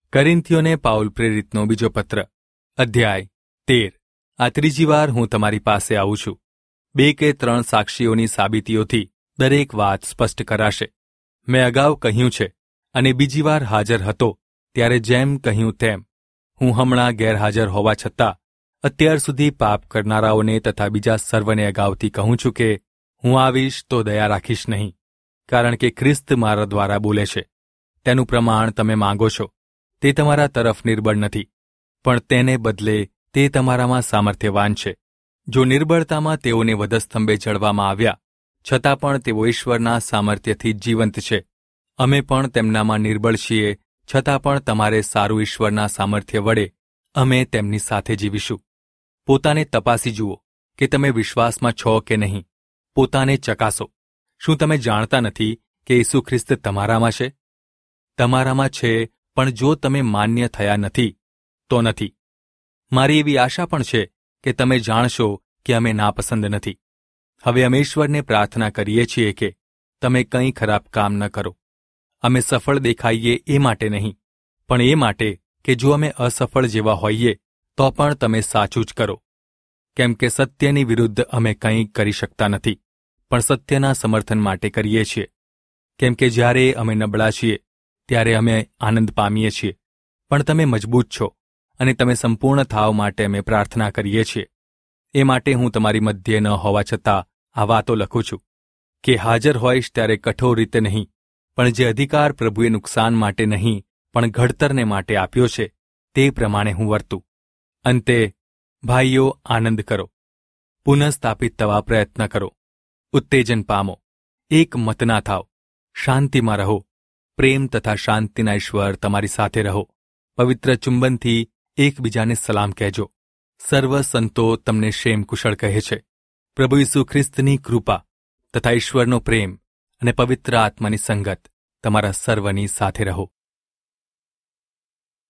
કરિન્થીઓને Paul પ્રેરિતનો બીજો પત્ર, અધ્યાય 13. આ ત્રીજી વાર હું તમારી પાસે આવું છું. 2 કે 3 સાક્ષીઓની સાબિતીઓથી દરેક વાત સ્પષ્ટ કરાશે. મેં અગાઉ કહ્યું છે અને બીજી વાર હાજર હતો ત્યારે જેમ કહ્યું તેમ, હું હમણાં ગેરહાજર હોવા છતાં અત્યાર સુધી પાપ કરનારાઓને તથા બીજા સર્વને અગાઉથી કહું છું કે હું આવીશ તો દયા રાખીશ નહીં, કારણ કે ખ્રિસ્ત મારા દ્વારા બોલે છે. તેનું પ્રમાણ તમે માંગો છો તે તમારા તરફ નિર્બળ નથી, પણ તેને બદલે તે તમારામાં સામર્થ્યવાન છે. જો નિર્બળતામાં તેઓને વધસ્તંભે જડવામાં આવ્યા, છતાં પણ તેઓ ઈશ્વરના સામર્થ્યથી જીવંત છે. અમે પણ તેમનામાં નિર્બળ છીએ, છતાં પણ તમારે સારું ઈશ્વરના સામર્થ્ય વડે અમે તેમની સાથે જીવીશું. પોતાને તપાસી જુઓ કે તમે વિશ્વાસમાં છો કે નહીં. પોતાને ચકાસો. શું તમે જાણતા નથી કે ઈસુ ખ્રિસ્ત તમારામાં છે? તમારામાં છે, પણ જો તમે માન્ય થયા નથી તો નથી. મારી એવી આશા પણ છે કે તમે જાણશો કે અમે નાપસંદ નથી. હવે અમે ઈશ્વરને પ્રાર્થના કરીએ છીએ કે તમે કંઈ ખરાબ કામ ન કરો. અમે સફળ દેખાઈએ એ માટે નહીં, પણ એ માટે કે જો અમે અસફળ જેવા હોઈએ તો પણ તમે સાચું જ કરો. કેમ કે સત્યની વિરુદ્ધ અમે કંઈ કરી શકતા નથી, પણ સત્યના સમર્થન માટે કરીએ છીએ. કેમ કે જ્યારે અમે નબળા છીએ ત્યારે અમે આનંદ પામીએ છીએ, પણ તમે મજબૂત છો અને તમે સંપૂર્ણ થાવ માટે અમે પ્રાર્થના કરીએ છીએ. એ માટે હું તમારી મધ્યે ન હોવા છતાં આ વાતો લખું છું કે હાજર હોઈશ ત્યારે કઠોર રીતે નહીં, પણ જે અધિકાર પ્રભુએ નુકસાન માટે નહીં પણ ઘડતરને માટે આપ્યો છે તે પ્રમાણે હું વર્તું. અંતે ભાઈઓ, આનંદ કરો, પુનઃસ્થાપિત થવા પ્રયત્ન કરો, ઉત્તેજન પામો, એક મત ના થાવ, શાંતિમાં રહો. પ્રેમ તથા શાંતિના ઈશ્વર તમારી સાથે રહો. પવિત્ર ચુંબનથી એકબીજાને સલામ કહેજો. સર્વ સંતો તમને શેમ કુશળ કહે છે. પ્રભુ ઈસુ ખ્રિસ્તની કૃપા તથા ઈશ્વરનો પ્રેમ અને પવિત્ર આત્માની સંગત તમારા સર્વની સાથે રહો.